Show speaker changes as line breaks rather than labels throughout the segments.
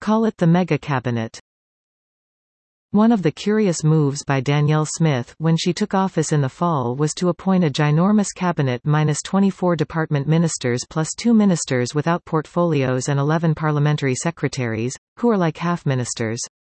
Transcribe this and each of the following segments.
Call it the mega cabinet. One of the curious moves by Danielle Smith when she took office in the fall was to appoint a ginormous cabinet minus 24 department ministers plus 2 ministers without portfolios and 11 parliamentary secretaries, who are like half ministers.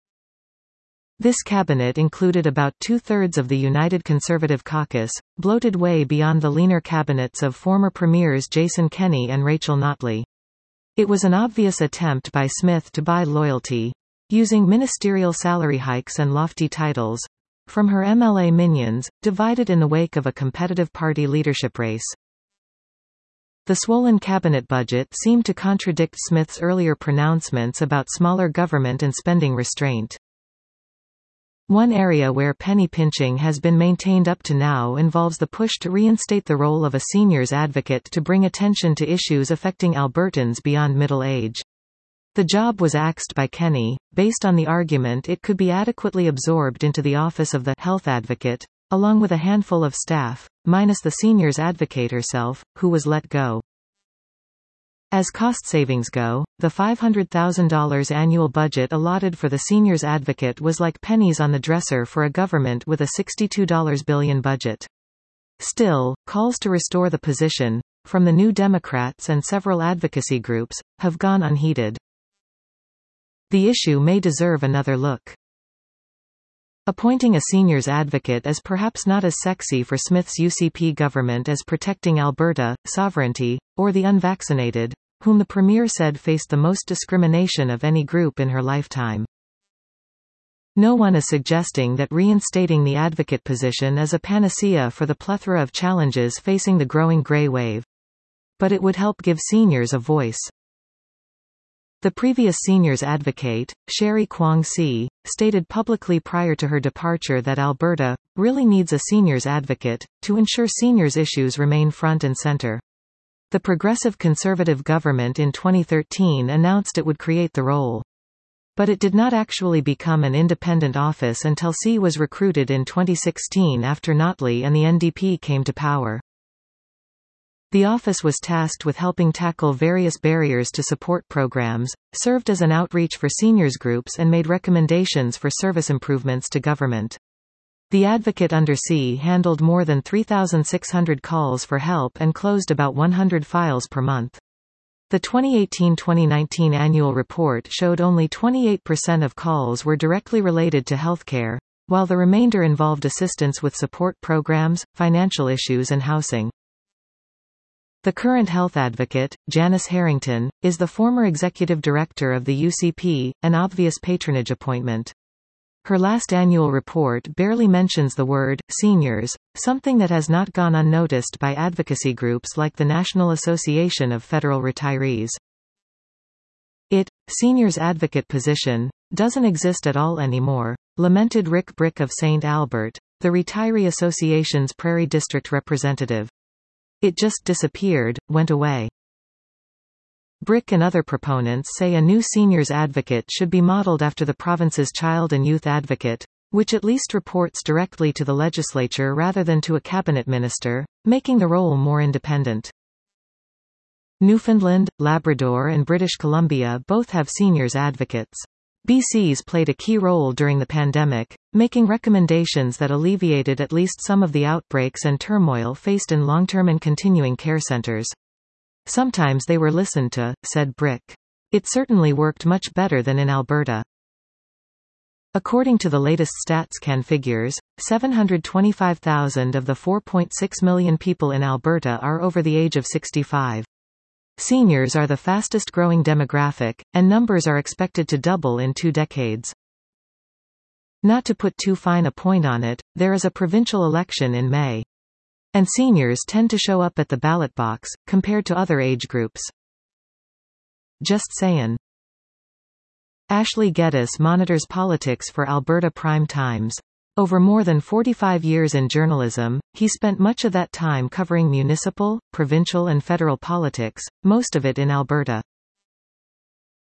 This cabinet included about two-thirds of the United Conservative Caucus, bloated way beyond the leaner cabinets of former premiers Jason Kenney and Rachel Notley. It was an obvious attempt by Smith to buy loyalty, using ministerial salary hikes and lofty titles from her MLA minions, divided in the wake of a competitive party leadership race. The swollen cabinet budget seemed to contradict Smith's earlier pronouncements about smaller government and spending restraint. One area where penny pinching has been maintained up to now involves the push to reinstate the role of a seniors advocate to bring attention to issues affecting Albertans beyond middle age. The job was axed by Kenney, based on the argument it could be adequately absorbed into the office of the health advocate, along with a handful of staff, minus the seniors advocate herself, who was let go. As cost savings go, the $500,000 annual budget allotted for the seniors advocate was like pennies on the dresser for a government with a $62 billion budget. Still, calls to restore the position, from the New Democrats and several advocacy groups, have gone unheeded. The issue may deserve another look. Appointing a seniors advocate is perhaps not as sexy for Smith's UCP government as protecting Alberta, sovereignty, or the unvaccinated, whom the Premier said faced the most discrimination of any group in her lifetime. No one is suggesting that reinstating the advocate position is a panacea for the plethora of challenges facing the growing grey wave. But it would help give seniors a voice. The previous seniors advocate, Sherry Kwong-Si, stated publicly prior to her departure that Alberta really needs a seniors advocate to ensure seniors' issues remain front and center. The Progressive Conservative government in 2013 announced it would create the role. But it did not actually become an independent office until Si was recruited in 2016 after Notley and the NDP came to power. The office was tasked with helping tackle various barriers to support programs, served as an outreach for seniors groups and made recommendations for service improvements to government. The advocate under Si handled more than 3,600 calls for help and closed about 100 files per month. The 2018-2019 annual report showed only 28% of calls were directly related to healthcare, while the remainder involved assistance with support programs, financial issues and housing. The current health advocate, Janice Harrington, is the former executive director of the UCP, an obvious patronage appointment. Her last annual report barely mentions the word seniors, something that has not gone unnoticed by advocacy groups like the National Association of Federal Retirees. Seniors advocate position, doesn't exist at all anymore, lamented Rick Brick of St. Albert, the Retiree Association's Prairie District representative. It just disappeared, went away. Brick and other proponents say a new seniors advocate should be modeled after the province's child and youth advocate, which at least reports directly to the legislature rather than to a cabinet minister, making the role more independent. Newfoundland, Labrador and British Columbia both have seniors advocates. BC's played a key role during the pandemic, making recommendations that alleviated at least some of the outbreaks and turmoil faced in long-term and continuing care centres. Sometimes they were listened to, said Brick. It certainly worked much better than in Alberta. According to the latest StatsCan figures, 725,000 of the 4.6 million people in Alberta are over the age of 65. Seniors are the fastest growing demographic, and numbers are expected to double in 2 decades. Not to put too fine a point on it, there is a provincial election in May. And seniors tend to show up at the ballot box, compared to other age groups. Just sayin'. Ashley Geddes monitors politics for Alberta Prime Times. Over more than 45 years in journalism, he spent much of that time covering municipal, provincial and federal politics, most of it in Alberta.